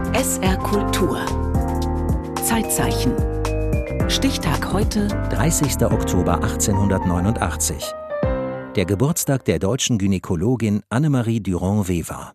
SR Kultur. Zeitzeichen. Stichtag heute, 30. Oktober 1889. Der Geburtstag der deutschen Gynäkologin Annemarie Durand-Wever.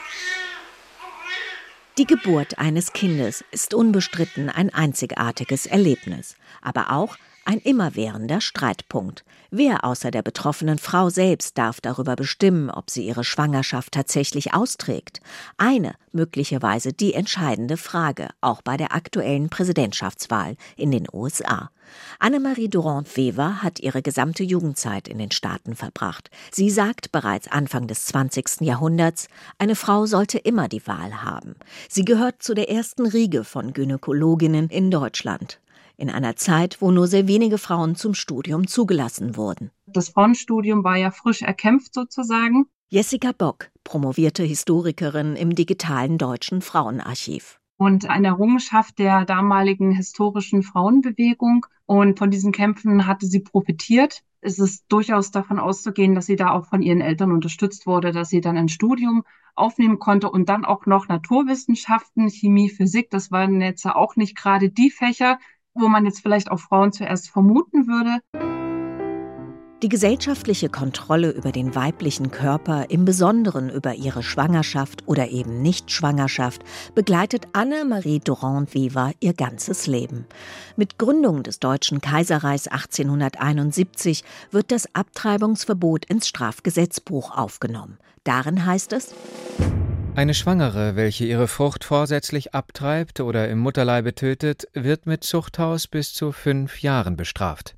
Die Geburt eines Kindes ist unbestritten ein einzigartiges Erlebnis, aber auch ein immerwährender Streitpunkt. Wer außer der betroffenen Frau selbst darf darüber bestimmen, ob sie ihre Schwangerschaft tatsächlich austrägt? Eine, möglicherweise die entscheidende Frage, auch bei der aktuellen Präsidentschaftswahl in den USA. Annemarie Durand-Wever hat ihre gesamte Jugendzeit in den Staaten verbracht. Sie sagt bereits Anfang des 20. Jahrhunderts, eine Frau sollte immer die Wahl haben. Sie gehört zu der ersten Riege von Gynäkologinnen in Deutschland. In einer Zeit, wo nur sehr wenige Frauen zum Studium zugelassen wurden. Das Frauenstudium war ja frisch erkämpft sozusagen. Jessica Bock, promovierte Historikerin im digitalen Deutschen Frauenarchiv. Und eine Errungenschaft der damaligen historischen Frauenbewegung. Und von diesen Kämpfen hatte sie profitiert. Es ist durchaus davon auszugehen, dass sie da auch von ihren Eltern unterstützt wurde, dass sie dann ein Studium aufnehmen konnte und dann auch noch Naturwissenschaften, Chemie, Physik. Das waren jetzt auch nicht gerade die Fächer, wo man jetzt vielleicht auch Frauen zuerst vermuten würde. Die gesellschaftliche Kontrolle über den weiblichen Körper, im Besonderen über ihre Schwangerschaft oder eben Nichtschwangerschaft, begleitet Annemarie Durand-Wever ihr ganzes Leben. Mit Gründung des Deutschen Kaiserreichs 1871 wird das Abtreibungsverbot ins Strafgesetzbuch aufgenommen. Darin heißt es: Eine Schwangere, welche ihre Frucht vorsätzlich abtreibt oder im Mutterleibe tötet, wird mit Zuchthaus bis zu 5 Jahren bestraft.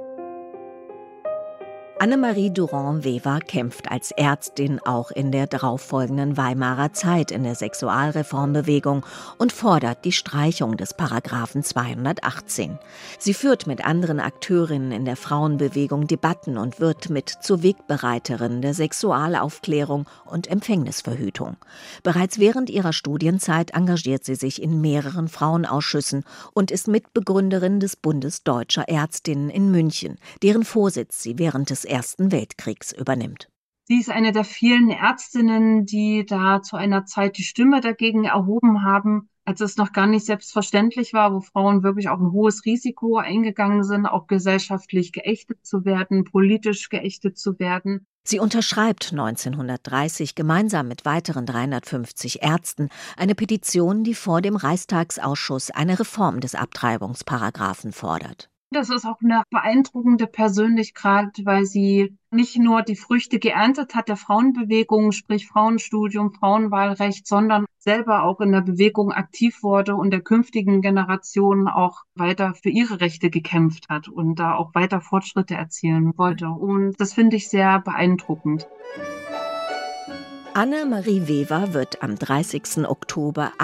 Annemarie Durand-Wever kämpft als Ärztin auch in der darauffolgenden Weimarer Zeit in der Sexualreformbewegung und fordert die Streichung des Paragraphen 218. Sie führt mit anderen Akteurinnen in der Frauenbewegung Debatten und wird mit zur Wegbereiterin der Sexualaufklärung und Empfängnisverhütung. Bereits während ihrer Studienzeit engagiert sie sich in mehreren Frauenausschüssen und ist Mitbegründerin des Bundes Deutscher Ärztinnen in München, deren Vorsitz sie während des Ersten Weltkriegs übernimmt. Sie ist eine der vielen Ärztinnen, die da zu einer Zeit die Stimme dagegen erhoben haben, als es noch gar nicht selbstverständlich war, wo Frauen wirklich auch ein hohes Risiko eingegangen sind, auch gesellschaftlich geächtet zu werden, politisch geächtet zu werden. Sie unterschreibt 1930 gemeinsam mit weiteren 350 Ärzten eine Petition, die vor dem Reichstagsausschuss eine Reform des Abtreibungsparagraphen fordert. Das ist auch eine beeindruckende Persönlichkeit, weil sie nicht nur die Früchte geerntet hat der Frauenbewegung, sprich Frauenstudium, Frauenwahlrecht, sondern selber auch in der Bewegung aktiv wurde und der künftigen Generation auch weiter für ihre Rechte gekämpft hat und da auch weiter Fortschritte erzielen wollte. Und das finde ich sehr beeindruckend. Annemarie Wever wird am 30. Oktober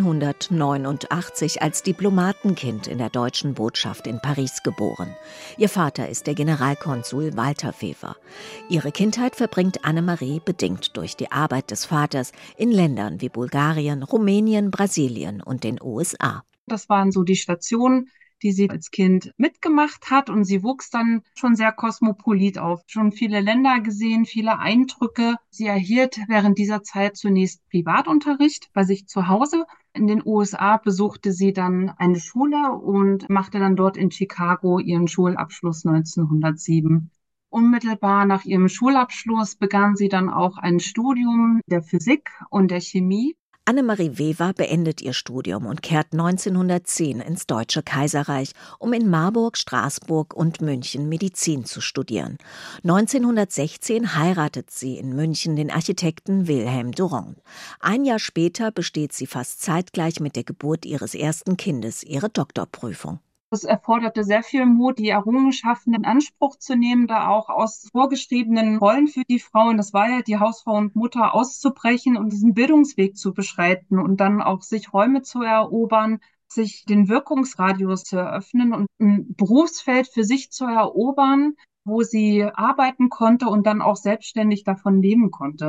1889 als Diplomatenkind in der deutschen Botschaft in Paris geboren. Ihr Vater ist der Generalkonsul Walter Wever. Ihre Kindheit verbringt Annemarie, bedingt durch die Arbeit des Vaters, in Ländern wie Bulgarien, Rumänien, Brasilien und den USA. Das waren so die Stationen, die sie als Kind mitgemacht hat, und sie wuchs dann schon sehr kosmopolit auf. Schon viele Länder gesehen, viele Eindrücke. Sie erhielt während dieser Zeit zunächst Privatunterricht bei sich zu Hause. In den USA besuchte sie dann eine Schule und machte dann dort in Chicago ihren Schulabschluss 1907. Unmittelbar nach ihrem Schulabschluss begann sie dann auch ein Studium der Physik und der Chemie. Annemarie Wever beendet ihr Studium und kehrt 1910 ins Deutsche Kaiserreich, um in Marburg, Straßburg und München Medizin zu studieren. 1916 heiratet sie in München den Architekten Wilhelm Durand. Ein Jahr später besteht sie fast zeitgleich mit der Geburt ihres ersten Kindes ihre Doktorprüfung. Es erforderte sehr viel Mut, die Errungenschaften in Anspruch zu nehmen, da auch aus vorgeschriebenen Rollen für die Frauen, das war ja die Hausfrau und Mutter, auszubrechen und diesen Bildungsweg zu beschreiten und dann auch sich Räume zu erobern, sich den Wirkungsradius zu eröffnen und ein Berufsfeld für sich zu erobern, wo sie arbeiten konnte und dann auch selbstständig davon leben konnte.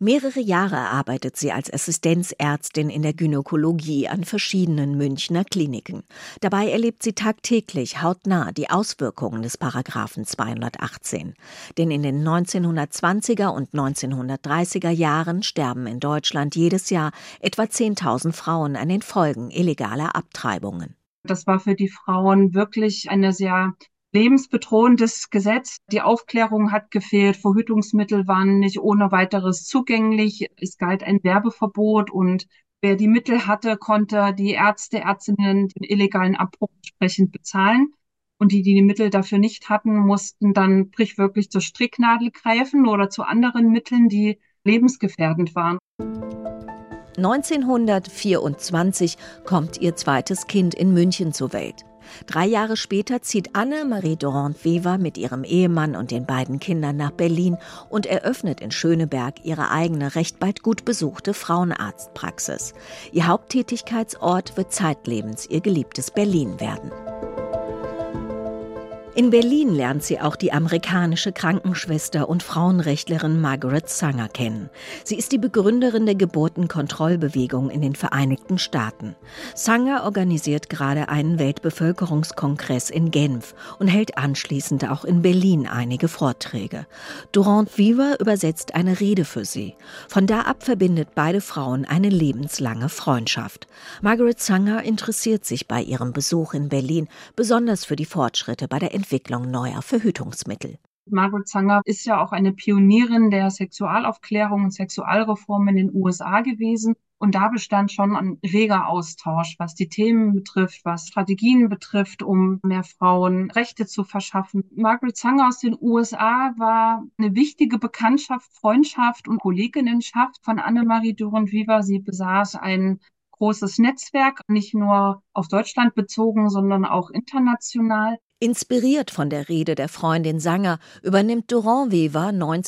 Mehrere Jahre arbeitet sie als Assistenzärztin in der Gynäkologie an verschiedenen Münchner Kliniken. Dabei erlebt sie tagtäglich hautnah die Auswirkungen des Paragraphen 218. Denn in den 1920er und 1930er Jahren sterben in Deutschland jedes Jahr etwa 10.000 Frauen an den Folgen illegaler Abtreibungen. Das war für die Frauen wirklich eine sehr lebensbedrohendes Gesetz. Die Aufklärung hat gefehlt, Verhütungsmittel waren nicht ohne weiteres zugänglich. Es galt ein Werbeverbot und wer die Mittel hatte, konnte die Ärzte, Ärztinnen den illegalen Abbruch entsprechend bezahlen. Und die Mittel dafür nicht hatten, mussten dann sprichwörtlich zur Stricknadel greifen oder zu anderen Mitteln, die lebensgefährdend waren. 1924 kommt ihr zweites Kind in München zur Welt. 3 Jahre später zieht Annemarie Durand-Wever mit ihrem Ehemann und den beiden Kindern nach Berlin und eröffnet in Schöneberg ihre eigene, recht bald gut besuchte Frauenarztpraxis. Ihr Haupttätigkeitsort wird zeitlebens ihr geliebtes Berlin werden. In Berlin lernt sie auch die amerikanische Krankenschwester und Frauenrechtlerin Margaret Sanger kennen. Sie ist die Begründerin der Geburtenkontrollbewegung in den Vereinigten Staaten. Sanger organisiert gerade einen Weltbevölkerungskongress in Genf und hält anschließend auch in Berlin einige Vorträge. Durand-Wever übersetzt eine Rede für sie. Von da ab verbindet beide Frauen eine lebenslange Freundschaft. Margaret Sanger interessiert sich bei ihrem Besuch in Berlin besonders für die Fortschritte bei der Entwicklung neuer Verhütungsmittel. Margaret Sanger ist ja auch eine Pionierin der Sexualaufklärung und Sexualreform in den USA gewesen. Und da bestand schon ein reger Austausch, was die Themen betrifft, was Strategien betrifft, um mehr Frauen Rechte zu verschaffen. Margaret Sanger aus den USA war eine wichtige Bekanntschaft, Freundschaft und Kolleginnenschaft von Annemarie Durand-Wever. Sie besaß ein großes Netzwerk, nicht nur auf Deutschland bezogen, sondern auch international. Inspiriert von der Rede der Freundin Sanger übernimmt Durand-Wever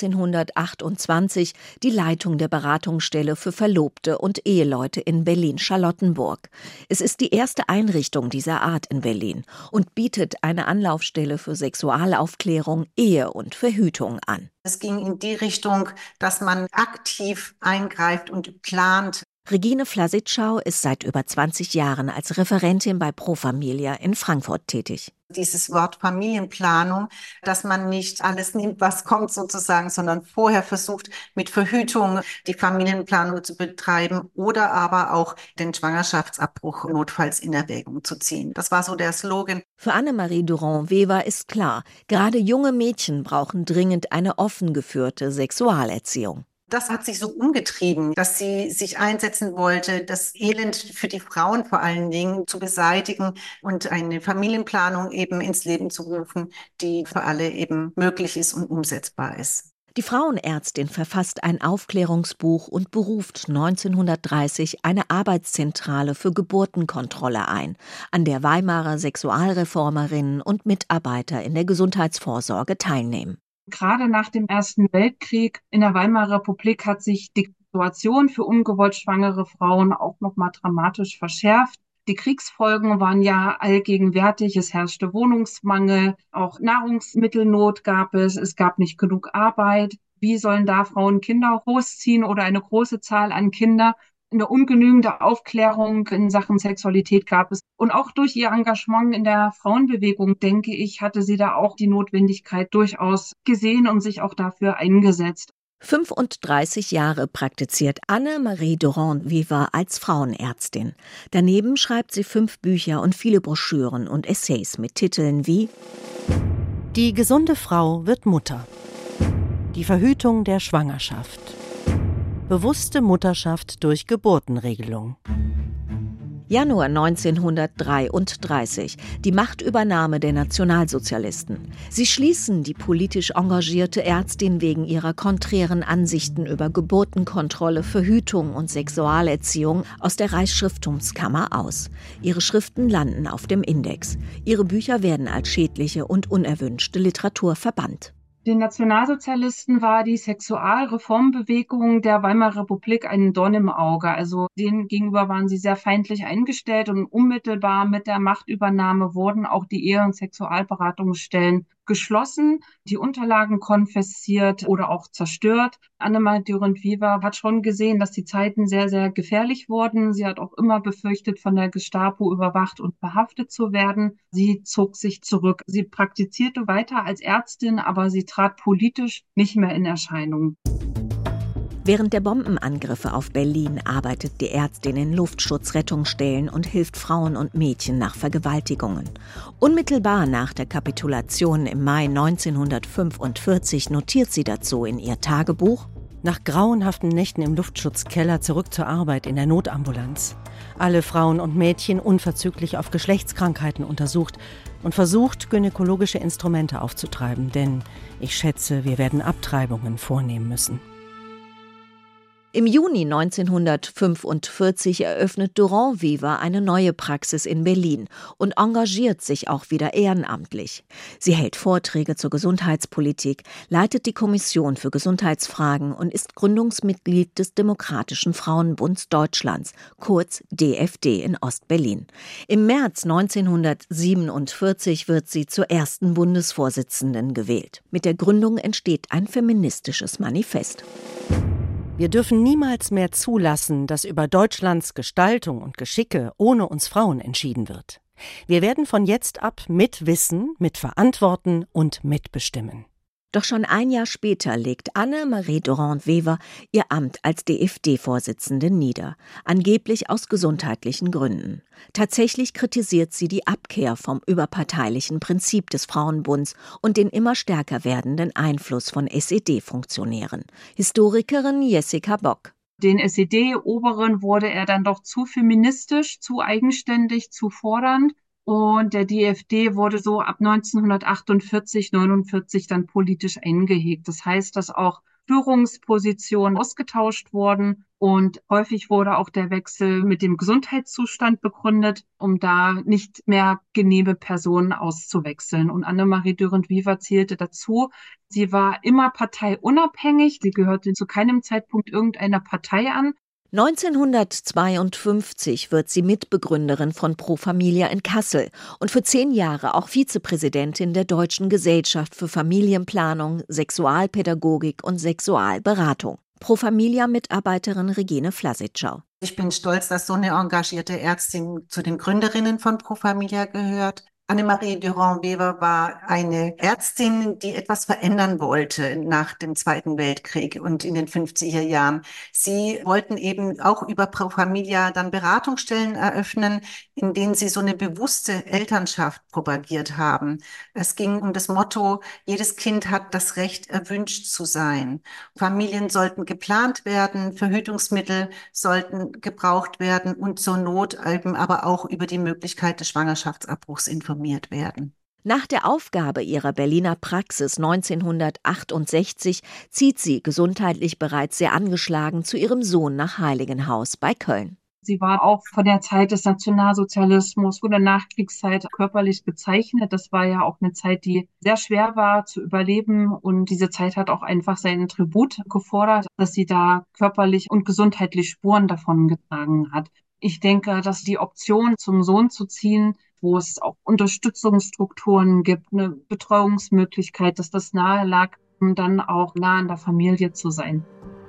1928 die Leitung der Beratungsstelle für Verlobte und Eheleute in Berlin-Charlottenburg. Es ist die erste Einrichtung dieser Art in Berlin und bietet eine Anlaufstelle für Sexualaufklärung, Ehe und Verhütung an. Es ging in die Richtung, dass man aktiv eingreift und plant. Regine Flasitschau ist seit über 20 Jahren als Referentin bei Pro Familia in Frankfurt tätig. Dieses Wort Familienplanung, dass man nicht alles nimmt, was kommt sozusagen, sondern vorher versucht, mit Verhütung die Familienplanung zu betreiben oder aber auch den Schwangerschaftsabbruch notfalls in Erwägung zu ziehen. Das war so der Slogan. Für Annemarie Durand-Wever ist klar, gerade junge Mädchen brauchen dringend eine offen geführte Sexualerziehung. Das hat sich so umgetrieben, dass sie sich einsetzen wollte, das Elend für die Frauen vor allen Dingen zu beseitigen und eine Familienplanung eben ins Leben zu rufen, die für alle eben möglich ist und umsetzbar ist. Die Frauenärztin verfasst ein Aufklärungsbuch und beruft 1930 eine Arbeitszentrale für Geburtenkontrolle ein, an der Weimarer Sexualreformerinnen und Mitarbeiter in der Gesundheitsvorsorge teilnehmen. Gerade nach dem Ersten Weltkrieg in der Weimarer Republik hat sich die Situation für ungewollt schwangere Frauen auch noch mal dramatisch verschärft. Die Kriegsfolgen waren ja allgegenwärtig. Es herrschte Wohnungsmangel, auch Nahrungsmittelnot gab es gab nicht genug Arbeit. Wie sollen da Frauen Kinder großziehen oder eine große Zahl an Kinder? Eine ungenügende Aufklärung in Sachen Sexualität gab es. Und auch durch ihr Engagement in der Frauenbewegung, denke ich, hatte sie da auch die Notwendigkeit durchaus gesehen und sich auch dafür eingesetzt. 35 Jahre praktiziert Annemarie Durand-Wever als Frauenärztin. Daneben schreibt sie 5 Bücher und viele Broschüren und Essays mit Titeln wie Die gesunde Frau wird Mutter. Die Verhütung der Schwangerschaft. Bewusste Mutterschaft durch Geburtenregelung. Januar 1933, die Machtübernahme der Nationalsozialisten. Sie schließen die politisch engagierte Ärztin wegen ihrer konträren Ansichten über Geburtenkontrolle, Verhütung und Sexualerziehung aus der Reichsschrifttumskammer aus. Ihre Schriften landen auf dem Index. Ihre Bücher werden als schädliche und unerwünschte Literatur verbannt. Den Nationalsozialisten war die Sexualreformbewegung der Weimarer Republik ein Dorn im Auge. Also denen gegenüber waren sie sehr feindlich eingestellt und unmittelbar mit der Machtübernahme wurden auch die Ehe- und Sexualberatungsstellen geschlossen, die Unterlagen konfisziert oder auch zerstört. Annemarie Durand-Wever hat schon gesehen, dass die Zeiten sehr, sehr gefährlich wurden. Sie hat auch immer befürchtet, von der Gestapo überwacht und verhaftet zu werden. Sie zog sich zurück. Sie praktizierte weiter als Ärztin, aber sie trat politisch nicht mehr in Erscheinung. Während der Bombenangriffe auf Berlin arbeitet die Ärztin in Luftschutzrettungsstellen und hilft Frauen und Mädchen nach Vergewaltigungen. Unmittelbar nach der Kapitulation im Mai 1945 notiert sie dazu in ihr Tagebuch: Nach grauenhaften Nächten im Luftschutzkeller zurück zur Arbeit in der Notambulanz. Alle Frauen und Mädchen unverzüglich auf Geschlechtskrankheiten untersucht und versucht, gynäkologische Instrumente aufzutreiben, denn ich schätze, wir werden Abtreibungen vornehmen müssen. Im Juni 1945 eröffnet Durand-Wever eine neue Praxis in Berlin und engagiert sich auch wieder ehrenamtlich. Sie hält Vorträge zur Gesundheitspolitik, leitet die Kommission für Gesundheitsfragen und ist Gründungsmitglied des Demokratischen Frauenbunds Deutschlands, kurz DFD in Ostberlin. Im März 1947 wird sie zur ersten Bundesvorsitzenden gewählt. Mit der Gründung entsteht ein feministisches Manifest. Wir dürfen niemals mehr zulassen, dass über Deutschlands Gestaltung und Geschicke ohne uns Frauen entschieden wird. Wir werden von jetzt ab mitwissen, mitverantworten und mitbestimmen. Doch schon ein Jahr später legt Annemarie Durand-Wever ihr Amt als DFD-Vorsitzende nieder, angeblich aus gesundheitlichen Gründen. Tatsächlich kritisiert sie die Abkehr vom überparteilichen Prinzip des Frauenbunds und den immer stärker werdenden Einfluss von SED-Funktionären. Historikerin Jessica Bock. Den SED-Oberen wurde er dann doch zu feministisch, zu eigenständig, zu fordernd. Und der DFD wurde so ab 1948, 49 dann politisch eingehegt. Das heißt, dass auch Führungspositionen ausgetauscht wurden und häufig wurde auch der Wechsel mit dem Gesundheitszustand begründet, um da nicht mehr genehme Personen auszuwechseln. Und Annemarie Durand-Wever zählte dazu. Sie war immer parteiunabhängig. Sie gehörte zu keinem Zeitpunkt irgendeiner Partei an. 1952 wird sie Mitbegründerin von Pro Familia in Kassel und für 10 Jahre auch Vizepräsidentin der Deutschen Gesellschaft für Familienplanung, Sexualpädagogik und Sexualberatung. Pro Familia-Mitarbeiterin Regine Flasitschau. Ich bin stolz, dass so eine engagierte Ärztin zu den Gründerinnen von Pro Familia gehört. Annemarie Durand-Wever war eine Ärztin, die etwas verändern wollte nach dem Zweiten Weltkrieg und in den 50er Jahren. Sie wollten eben auch über Pro Familia dann Beratungsstellen eröffnen, in denen sie so eine bewusste Elternschaft propagiert haben. Es ging um das Motto, jedes Kind hat das Recht, erwünscht zu sein. Familien sollten geplant werden, Verhütungsmittel sollten gebraucht werden und zur Not eben aber auch über die Möglichkeit des Schwangerschaftsabbruchs informiert werden. Nach der Aufgabe ihrer Berliner Praxis 1968 zieht sie, gesundheitlich bereits sehr angeschlagen, zu ihrem Sohn nach Heiligenhaus bei Köln. Sie war auch von der Zeit des Nationalsozialismus oder Nachkriegszeit körperlich gezeichnet. Das war ja auch eine Zeit, die sehr schwer war zu überleben. Und diese Zeit hat auch einfach seinen Tribut gefordert, dass sie da körperlich und gesundheitlich Spuren davon getragen hat. Ich denke, dass die Option, zum Sohn zu ziehen, wo es auch Unterstützungsstrukturen gibt, eine Betreuungsmöglichkeit, dass das nahe lag, um dann auch nah an der Familie zu sein.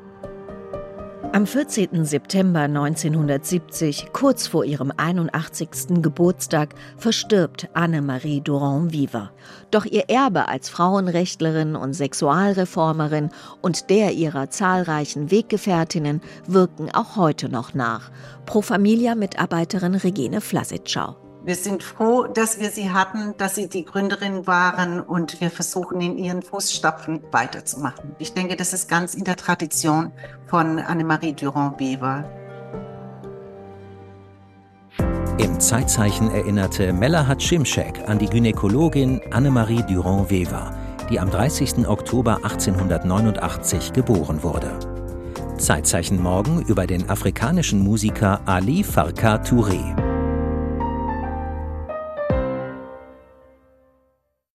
Am 14. September 1970, kurz vor ihrem 81. Geburtstag, verstirbt Annemarie Durand-Wever. Doch ihr Erbe als Frauenrechtlerin und Sexualreformerin und der ihrer zahlreichen Weggefährtinnen wirken auch heute noch nach. Pro Familia-Mitarbeiterin Regine Flasitschau. Wir sind froh, dass wir sie hatten, dass sie die Gründerin waren und wir versuchen, in ihren Fußstapfen weiterzumachen. Ich denke, das ist ganz in der Tradition von Annemarie Durand-Wever. Im Zeitzeichen erinnerte Melahat Şimşek an die Gynäkologin Annemarie Durand-Wever, die am 30. Oktober 1889 geboren wurde. Zeitzeichen morgen über den afrikanischen Musiker Ali Farka Touré.